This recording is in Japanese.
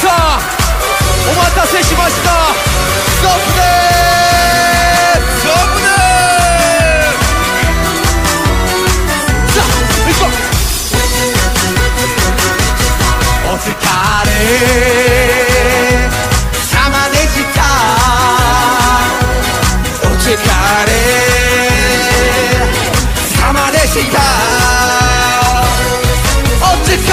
さあお待たせしました。ストップでーす。ストップでーす。さあ行こう。お疲れ様でした。お疲れ